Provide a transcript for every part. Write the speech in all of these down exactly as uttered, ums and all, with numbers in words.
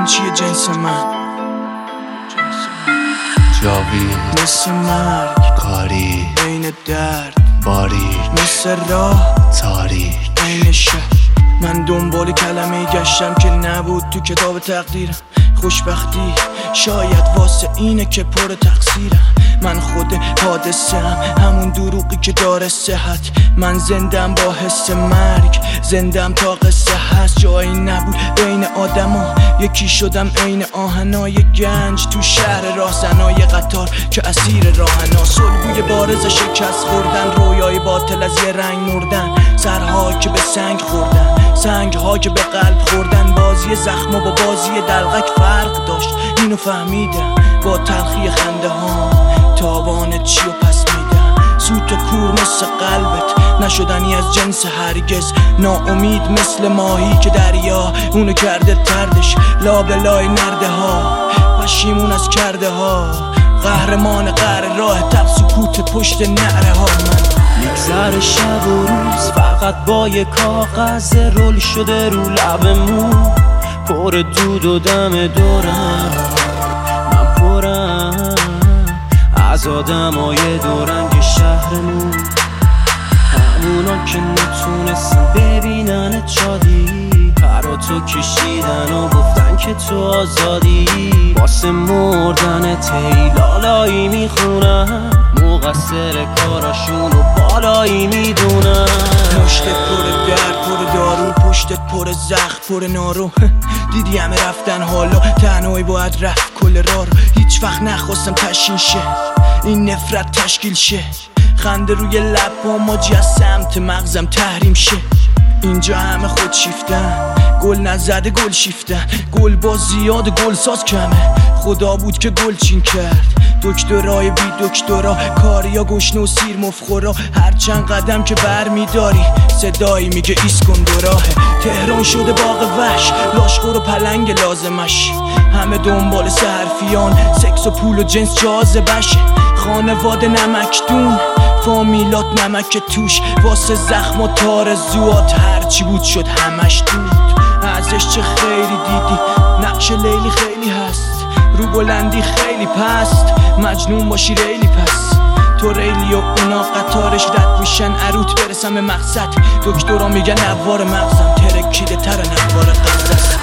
این چیه جنس من؟ جاوید مثل مرگ کاری بین درد باریک مثل راه تاریک عین شب. من دنبال کلمه گشتم که نبود تو کتاب تقدیرم. خوشبختی شاید واسه اینه که پر تقصیرم. من خود حادثه هم همون دروغی که داره صحت. من زندم با حس مرگ، زندم تا قصه هست. جایی نبود بین آدم ها، یکی شدم عین آهنای گنج تو شهر راهزنای قطار که اسیر راهنا. سلگوی بارز شکست خوردن، رویای باطل از یه رنگ مردن، سرها که به سنگ خوردن، سنگ ها که به قلب خوردن. بازی زخم و با بازی دلغک فرق داشت، اینو فهمیدم با تلخی خنده ها. تاوان چی و پس میدم، سوت و کور مثل قلبت، نشدنی از جنس هرگز. ناامید مثل ماهی که دریا اونو کرده تردش لابلای نرده ها. پشیمون از کرده ها، قهرمان قهر راه تب سکوت پشت نعره ها. من میگذره شب و روز فقط با یه کاغذ رول شده رو لبمون، پر دود و دم دورم. من پرم از آدمای دورنگ شهرمون، همونا که نتونستن ببینن شادی، پراتو کشیدن و گفتن که تو آزادی. واسه مردن تیلالایی میخونن، مقصر کاراشون و بالایی میدونن. پشتت پر درد، پر دارو، پشتت پر زخم، پر نارو. دیدی همه رفتن حالا تنهایی باید رفت کل راه رو. هیچ وقت نخواستم تشکیل شه این نفرت تشکیل شه. خنده روی لب ماجی از سمت مغزم تحریم شه. اینجا همه خود شیفتن، گل نزده گل شیفتن. گل با زیاد گل ساز کمه، خدا بود که گل چین کرد. دکترای بی دکترا، کاریا گشنه و سیر مفخورا. هر چند قدم که بر میداری صدایی میگه ایسکن دو راهه. تهران شده باغ وحش، لاشخور و پلنگ لازمش. همه دنبال سرفیان، سکس و پول و جنس جاذبشه. خانواده نمکدون، فامیلات نمک توش. واسه زخم و تار زوات هرچی بود شد همش دود. ازش چه خیلی دیدی، نقش لیلی خیلی هست، رو بلندی خیلی پست. مجنون باشی ریلی پس، تو ریلی و اونا قطارش رد میشن عروت برسم به مقصد. دکترا میگن نوار مغزم ترکیده تر نوار قبضست.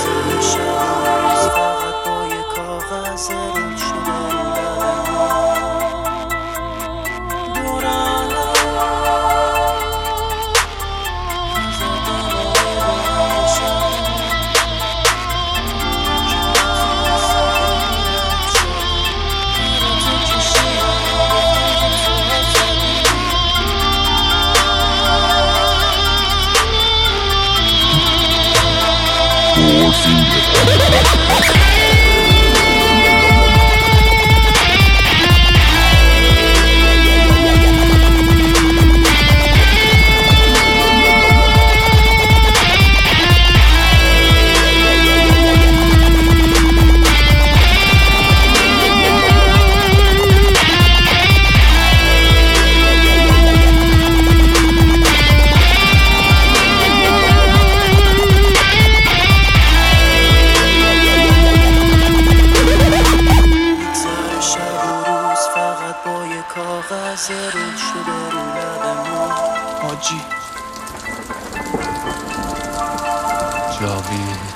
کاغذ رول شده رو لبمون. حاجی جاوید